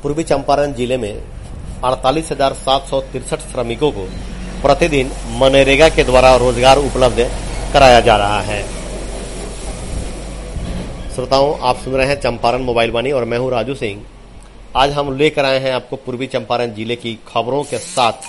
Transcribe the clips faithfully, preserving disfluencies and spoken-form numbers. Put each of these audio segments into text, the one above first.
पूर्वी चंपारण जिले में अड़तालीस हजार सात सौ तिरसठ श्रमिकों को प्रतिदिन मनरेगा के द्वारा रोजगार उपलब्ध कराया जा रहा है। श्रोताओं, आप सुन रहे हैं चंपारण मोबाइल वाणी और मैं हूं राजू सिंह। आज हम लेकर आए हैं आपको पूर्वी चंपारण जिले की खबरों के साथ।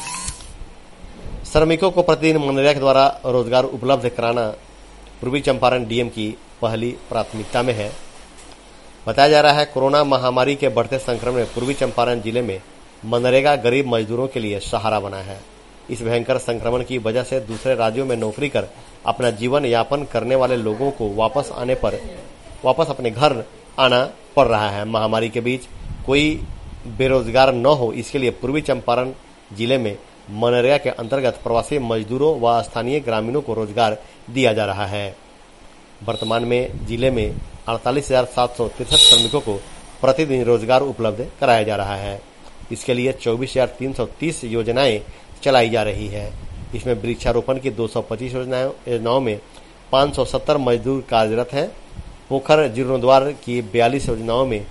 श्रमिकों को प्रतिदिन मनरेगा के द्वारा रोजगार उपलब्ध कराना पूर्वी चंपारण डीएम की पहली प्राथमिकता में है। बताया जा रहा है, कोरोना महामारी के बढ़ते संक्रमण में पूर्वी चंपारण जिले में मनरेगा गरीब मजदूरों के लिए सहारा बना है। इस भयंकर संक्रमण की वजह से दूसरे राज्यों में नौकरी कर अपना जीवन यापन करने वाले लोगों को वापस आने पर वापस अपने घर आना पड़ रहा है। महामारी के बीच कोई बेरोजगार न हो, इसके लिए पूर्वी चंपारण जिले में मनरेगा के अंतर्गत प्रवासी मजदूरों व स्थानीय ग्रामीणों को रोजगार दिया जा रहा है। वर्तमान में जिले में अड़तालीस हजार सात सौ तिरसठ श्रमिकों को प्रतिदिन रोजगार उपलब्ध कराया जा रहा है। इसके लिए चौबीस हजार तीन सौ तीस योजनाएं चलाई जा रही है। इसमें वृक्षारोपण की दो सौ पच्चीस योजनाओं में पाँच सौ सत्तर मजदूर कार्यरत हैं। पोखर जीर्णोद्वार की बयालीस योजनाओं में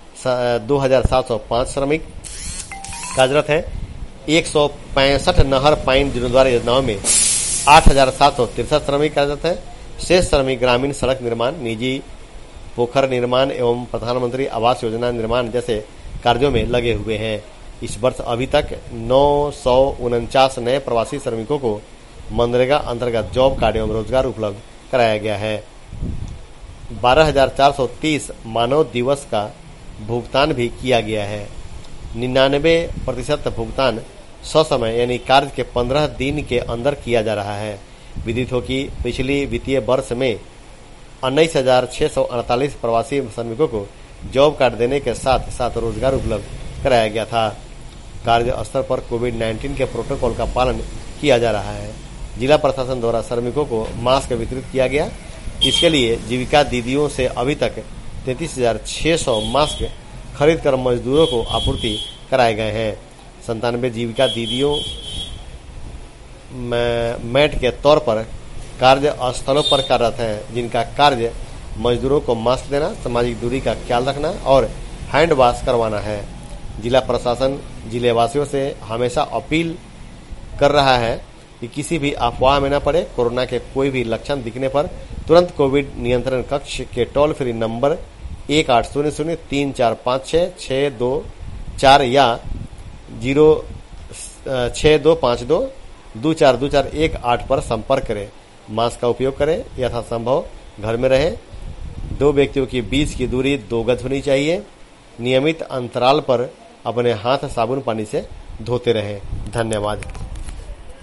दो हजार सात सौ पाँच श्रमिक कार्यरत हैं। एक सौ पैंसठ नहर पाइन जीर्णोद्वार योजनाओं में आठ हजार सात सौ तिरसठ श्रमिक कार्यरत हैं। शेष श्रमिक ग्रामीण सड़क निर्माण, निजी पोखर निर्माण एवं प्रधानमंत्री आवास योजना निर्माण जैसे कार्यों में लगे हुए हैं। इस वर्ष अभी तक नौ सौ उनचास नए प्रवासी श्रमिकों को मनरेगा अंतर्गत जॉब कार्ड एवं रोजगार उपलब्ध कराया गया है। बारह हजार चार सौ तीस मानव दिवस का भुगतान भी किया गया है। निन्यानवे प्रतिशत भुगतान ससमय यानी कार्य के पंद्रह दिन के अंदर किया जा रहा है। विदित हो कि पिछली वित्तीय वर्ष में उन्नीस हजार छह सौ अड़तालीस प्रवासी श्रमिकों को जॉब कार्ड देने के साथ साथ रोजगार उपलब्ध कराया गया था। कार्य स्तर पर कोविड उन्नीस के प्रोटोकॉल का पालन किया जा रहा है। जिला प्रशासन द्वारा श्रमिकों को मास्क वितरित किया गया। इसके लिए जीविका दीदियों से अभी तक तैंतीस हजार छह सौ मास्क खरीद कर मजदूरों को आपूर्ति कराए गए हैं। संतानवे जीविका दीदियों मैट के तौर पर कार्य स्थलों पर कार्यरत हैं, जिनका कार्य मजदूरों को मास्क देना, सामाजिक दूरी का ख्याल रखना और हैंड वॉश करवाना है। जिला प्रशासन जिले वासियों से हमेशा अपील कर रहा है कि किसी भी अफवाह में न पड़े। कोरोना के कोई भी लक्षण दिखने पर तुरंत कोविड नियंत्रण कक्ष के टोल फ्री नंबर एक आठ शून्य शून्य तीन चार पाँच छः छः दो चार या जीरो छः दो पाँच दो दो चार दो चार एक आठ पर संपर्क करें। मास्क का उपयोग करें, यथासंभव घर में रहें। दो व्यक्तियों के बीच की दूरी दो गज होनी चाहिए। नियमित अंतराल पर अपने हाथ साबुन पानी से धोते रहें। धन्यवाद।